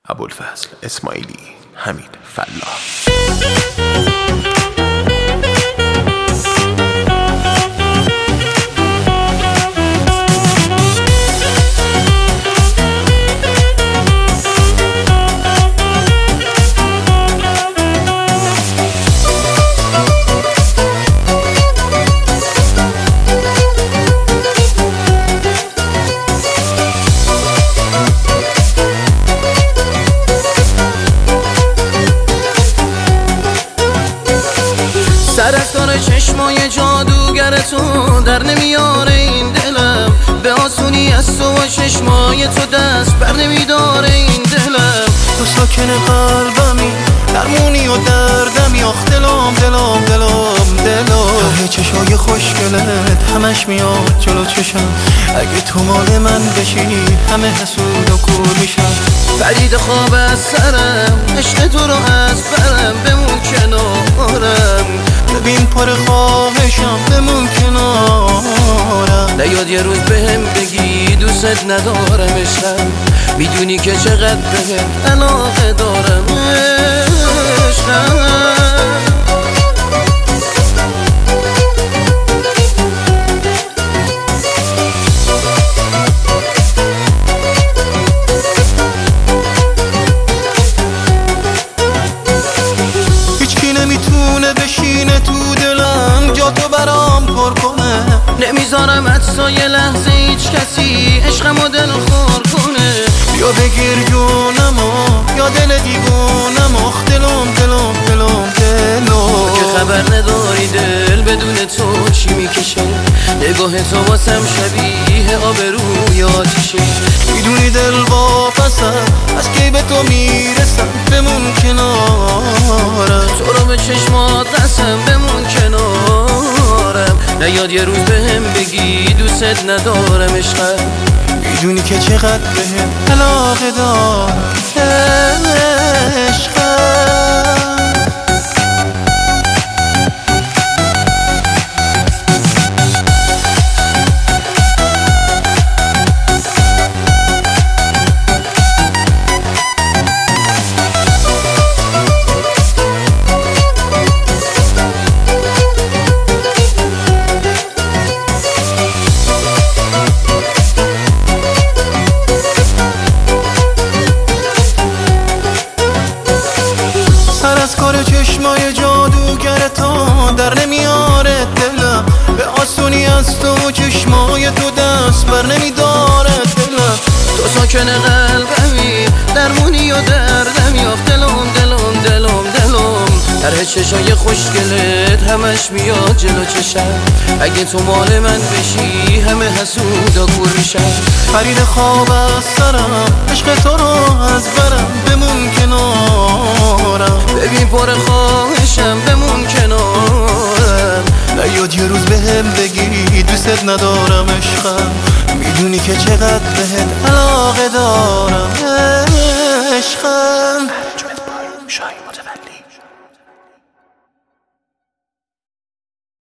ابوالفضل اسماعیلی، حمید فلاح. سر از کار چشمای جادوگر تو در نمیاره این دلم، به آسونی از تو و چشمای تو دست بر نمیداره این دلم. تو ساکن قلبمی، درمونی و دردمی، آخ دلم دلم دلم دلم. ته چشای خوشگلت همش میاد جلو چشم، اگه تو مال من بشی همه حسود و کور میشم. پرید خواب از سرم، عشق تو رو از برم، بمون کنارم. ببین پر خواهشم، بمون کنارم. نیاد یه روز بهم بگی دوست ندارم عشقم، میدونی که چقدر بهت علاقه دارم عشقم. نمیتونه بشینه تو دلم، جا تو برام پر کنه. نمیذارم حتی یه لحظه هیچ کسی عشقمو دل خور کنه. بیا بگیر جونمو یا دل دیوونم، آخ دلم دلم دلم دلم. که خبر نداری دل بدون تو چی میکشه، نگاه تو واسم شبیه آبروی آتیشه. میدونی دل واپسم، از کی به تو میرسم، بمون کنارم. تو رو به چشمات قسم، بمون کنارم. نیاد یه روز بهم بگی دوست ندارم عشقم، میدونی که چقدر بهم علاقه دارم عشقم. از کار چشمای جادوگر تو در نمیاره دلم، به آسونی از تو چشمای تو دست بر نمیداره دلم. تو ساکن قلبمی، درمونی و دردمی، آخ دلم دلم دلم دلم. در چشای خوشگلت همش میاد جلو چشم، اگه تو مال من بشی همه حسودا کور میشن. پرید خواب از سرم، عشق تو رو از برم، بمون کنارم. ببین پر خواهشم، بمون کنارم. نیاد یه روز بهم بگی دوست ندارم عشقم، میدونی که چقدر بهت علاقه دارم عشقم.